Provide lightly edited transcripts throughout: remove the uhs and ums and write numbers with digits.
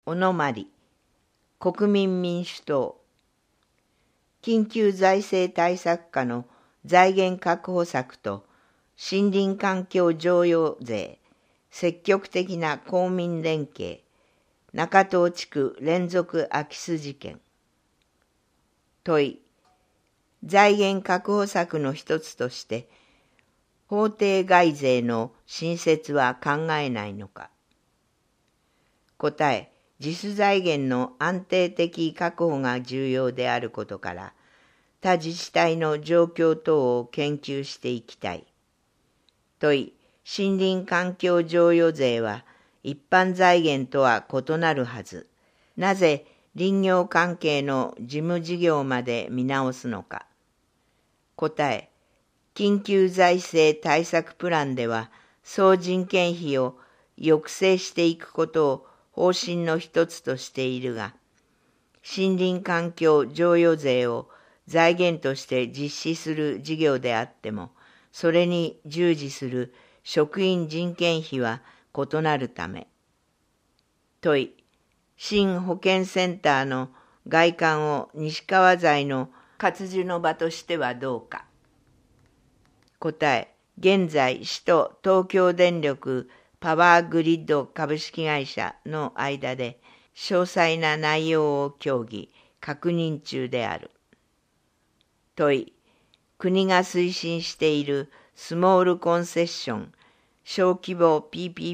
小野真理、国民民主党、緊急財政対策課の財源確保策と森林環境譲与税、積極的な公民連携、中東地区連続空き巣事件。問い、財源確保策の一つとして、法定外税の新設は考えないのか。答え、自主財源の安定的確保が重要であることから、他自治体の状況等を研究していきたい。問い、森林環境譲与税は一般財源とは異なるはず。なぜ林業関係の事務事業まで見直すのか。答え、緊急財政対策プランでは総人件費を抑制していくことを方針の一つとしているが、森林環境譲与税を財源として実施する事業であっても、それに従事する職員人件費は異なるため。問い、新保健センターの外観を西川材の活樹の場としてはどうか。答え、現在市と東京電力パワーグリッド株式会社の間で詳細な内容を協議、確認中である。問い、国が推進しているスモールコンセッション、小規模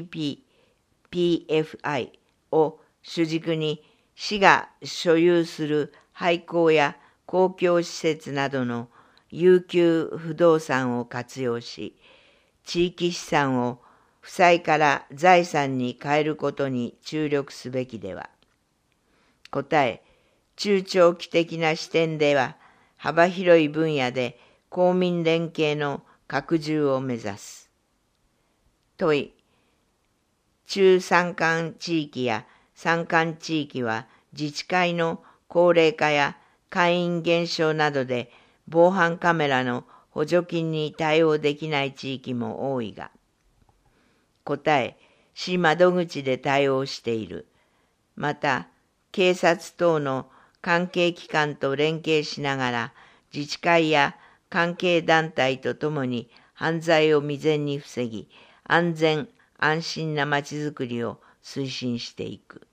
PPP、PFI を主軸に市が所有する廃校や公共施設などの遊休不動産を活用し、地域資産を負債から財産に変えることに注力すべきでは。答え、中長期的な視点では幅広い分野で公民連携の拡充を目指す。問い、中山間地域や山間地域は自治会の高齢化や会員減少などで防犯カメラの補助金に対応できない地域も多いが。答え、市窓口で対応している。また、警察等の関係機関と連携しながら、自治会や関係団体とともに犯罪を未然に防ぎ、安全・安心なまちづくりを推進していく。